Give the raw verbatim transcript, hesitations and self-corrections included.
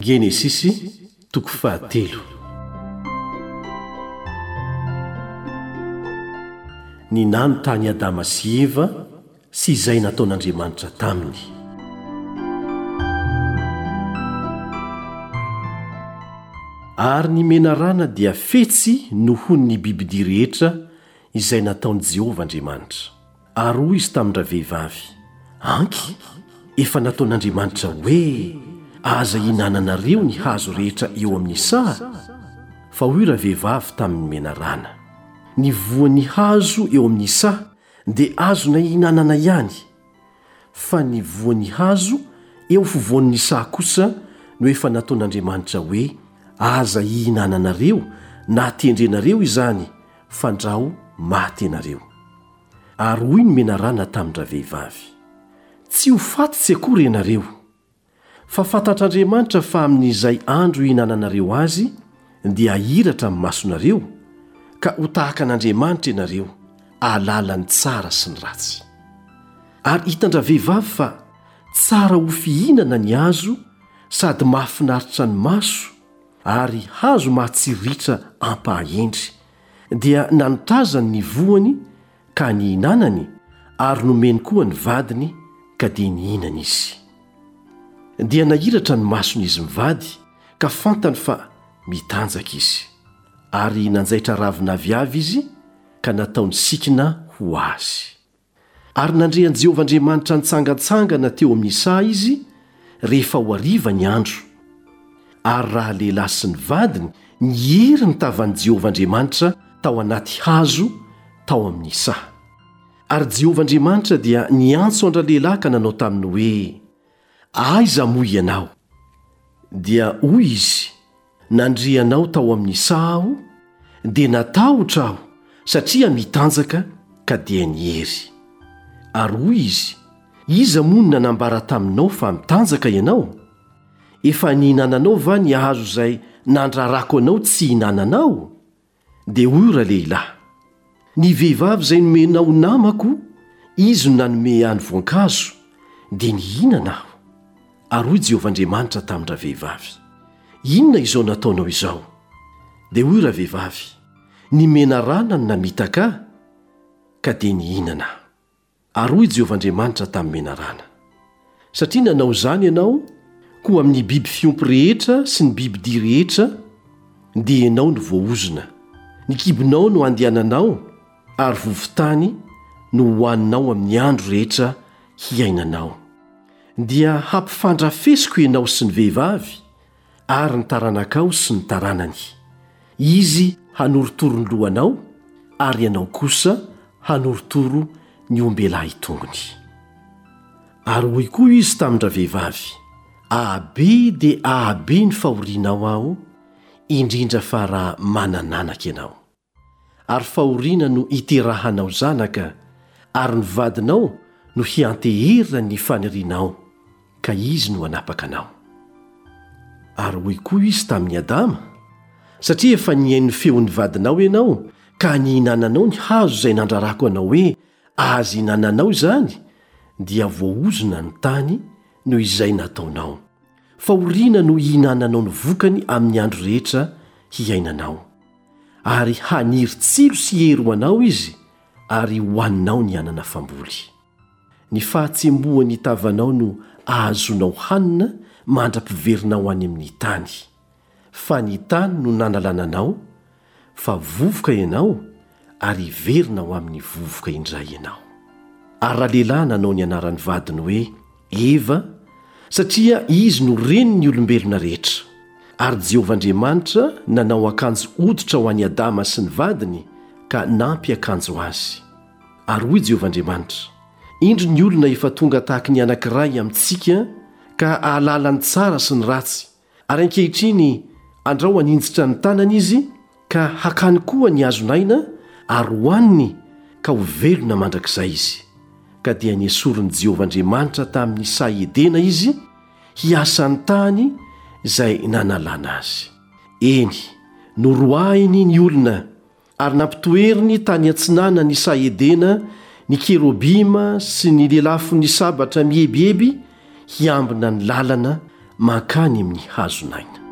Genesisy toko fahatelo. Ny nano tany Adama sy Eva sy izay nataon'Andriamanitra taminy. Ary ny menarana dia fetsy noho ny bibidia rehetra izay nataon'i Jehovah Andriamanitra. Ary hoy izy tamindra vehivavy, anky, efa nataon'Andriamanitra hoe aza hinananareo ny hazo rehetra eo amin'ny saha. Fa hoy ra vehivavy tamin'ny menarana, ny voan'ny hazo eo amin'ny saha dia azona hinanana ihany. Fa ny voan'ny hazo eo fovoan'ny saha kosa no efa nataon'Andriamanitra hoe aza hinananareo na tendrenareo izany fandrao maty ianareo. Ary hoy ny menarana tamindra vehivavy, tsy ho fatitsy akory ianareo, fa fantatr'Andriamanitra fa amin'izay andro hinananareo azy dia ahiratra amin'ny masonareo ka ho tahaka an'Andriamanitra ianareo, ahalala ny tsara sy ny ratsy. Ary hitandra vehivavy fa tsara ho fihinana ny hazo sady mahafinaritra ny maso ary hazo mahatsiritra ampahaendry, dia nanotrazany ny voany ka ny hinanany ary nomeny koa ny vadiny ka dia nihinana izy. Dia nahiratra ny mason'izy mivady ka fantany fa mitanjaka izy, ary nanjaitra ravina viavy izy ka nataony sikina ho azy. Ary nandrean'i Jehovah Andriamanitra nitsangatsangana teo amin'ny saha izy rehefa ho hariva ny andro. Ary raha lehilahy sy ny vadiny nihery ny tavan'i Jehovah Andriamanitra tao anaty hazo tao amin'ny saha. Ary Jehovah Andriamanitra dia niantso andra lehilahy ka nanao taminy hoe, aiza moa ianao? Dia hoy izy, nandrianao tao amin'ny saha aho dia natahotra aho satria mitanjaka ka dia nihery. Ary hoy izy, iza moa no nanambara taminao fa mitanjaka ianao? Efa nihinananao va ny hazo izay nandrarako anao tsy hinananao? Dia hoy ra lehilahy, ny vehivavy izay nomenao namako, izy no nanome any voankazo dia nihinana aho. Ary hoy Jehovah Andriamanitra tamindra vehivavy, inona izao nataonao izao? Dia hoy ra vehivavy, ny menarana no namitaka ka dia nihinana aho. Ary hoy Jehovah Andriamanitra tamin'ny menarana, satria nanao izany ianao koa amin'ny biby fiompy rehetra sy ny bibidia rehetra, dia ianao no voaozona, ny kibonao no andehananao ary vovotany no hohaninao amin'ny andro rehetra hiainanao. Dia hampifandrafesiko ianao sy ny vehivavy ary ny taranakao sy ny taranany. Izy hanoritoro ny lohanao ary ianao kosa hanoritoro ny ombelahy tongony. Ary hoy koa izy tamindra vehivavy, ahabe dia ahabe ny fahorianao aho, indrindra fa raha manananaka ianao. Ary fahoriana no hiterahanao zanaka, ary ny vadinao no hianteherina ny fanirianao, ka izy no hanapaka anao. Ary hoy koa izy tamin'ny Adama, satria efa nihaino feon'ny vadinao ianao ka nihinananao ny hazo izay nandrarako anao hoe azy hinananao izany, dia voaozona ny tany noho izay nataonao. Fahoriana no hihinananao ny vokany amin'ny andro rehetra hiainanao. Ary haniry tsilo sy hery ho anao izy, ary hohaninao ny anana famboly. Ny fahatsembohan'ny tavanao no ahazonao hanina mandra-piverina ho any amin'ny tany. Fa ny tany no nanalananao, fa vovoka ianao ary hiverina ho amin'ny vovoka indray ianao. Ary raha lehilahy nanao ny anaran'ny vadiny hoe Eva, satria izy no renin'ny olombelona rehetra. Ary Jehovah Andriamanitra nanao akanjo hoditra ho an'i Adama sy ny vadiny ka nampy akanjo azy. Ary hoy Jehovah Andriamanitra, indro ny olona efa tonga tahaka ny anankiray amintsika ka ahalala ny tsara sy ny ratsy, ary ankehitriny andrao haninjitra ny tanany izy ka hakany koa ny azonaina ary hohaniny ka ho velona mandrakizay izy. Ka dia niesoron'i Jehovah Andriamanitra tamin'ny saha Edena izy hiasa ny tany izay nanalana azy. Eny, noroahiny ny olona ary nampitoeriny tany antsinana ny saha Edena ny kerobima sy ny lelafo ny sabatra mihebieby hiambina ny lalana makany amin'ny hazonaina.